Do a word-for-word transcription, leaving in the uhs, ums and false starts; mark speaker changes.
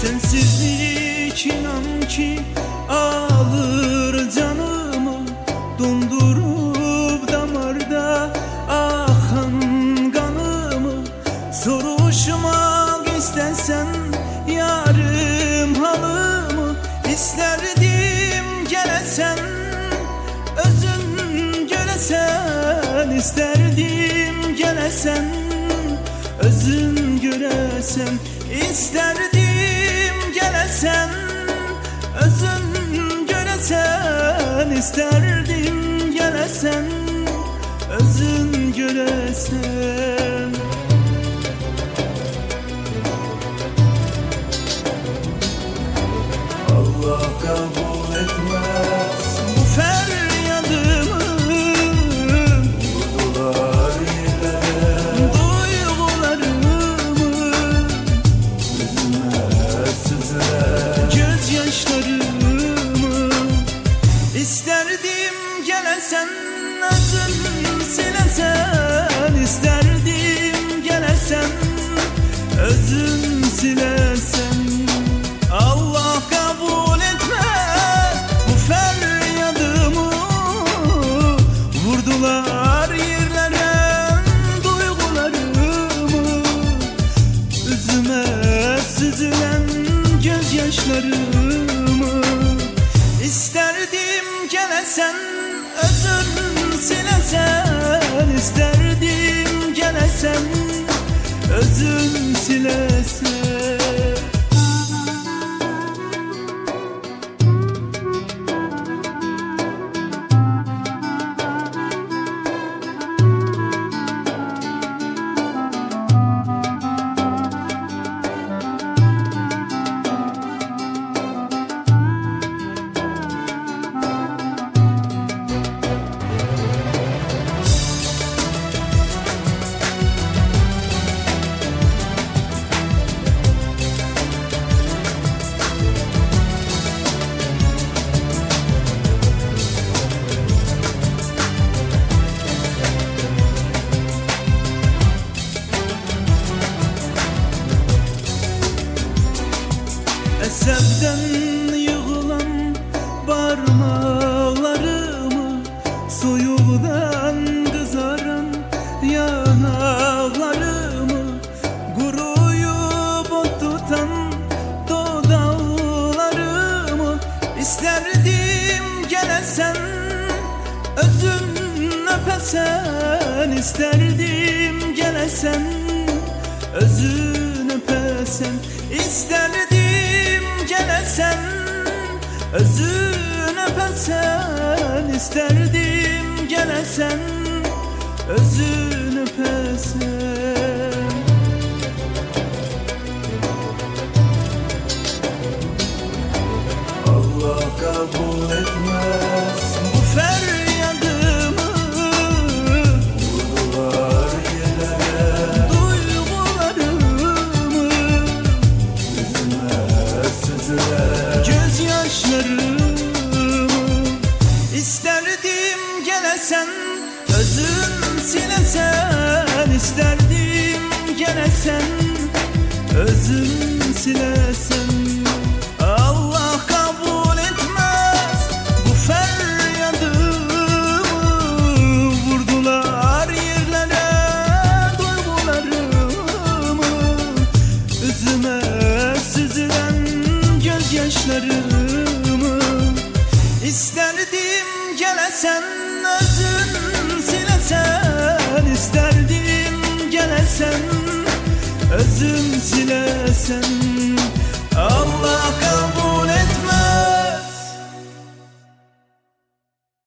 Speaker 1: Sensizlik inan ki alır canımı, dondurup damarda akan kanımı. Soruşmak istersen yarım halımı, isterdim gelesen özün göresen, isterdim gelesen özün göresen, isterdim gelesen özün göresen, isterdim gelesen özün göresen.
Speaker 2: Allah kabul etmez
Speaker 1: Bu feryadımı,
Speaker 2: vurdular yerlere,
Speaker 1: duygularımı,
Speaker 2: yüzüme süzülen
Speaker 1: gözyaşlarımı. İsterdim gelesen özün silesen, isterdim gelesen özün silesen. Allah kabul etmez bu feryadımı, vurdular yerlere duygularımı, üzüme süzülen gözyaşlarımı. İsterdim gelesen özün silesen, isterdim gelesen özün silesen. Eseften yığılan parmaklarımı, soyuğdan kızaran yanaklarımı, kuruyup ot tutan dudaklarımı. İsterdim gelesen özün öpesen, isterdim gelesen özün öpesen, isterdim gelesen özün öpesen, isterdim gelesen özün öpesen.
Speaker 2: Allah kabul etmez
Speaker 1: Bu feryadımı,
Speaker 2: vurdular yerlere,
Speaker 1: duygularımı,
Speaker 2: yüzüme süzülen
Speaker 1: gözyaşlarımı. İsterdim gelesen özün silesen, isterdim gelesen özün silesen. Allah kabul etmez bu feryadımı, vurdular yerlere duygularımı, üzüme süzülen gözyaşlarımı. İsterdim gelesen özün silesen, isterdim gelesen özün silesen.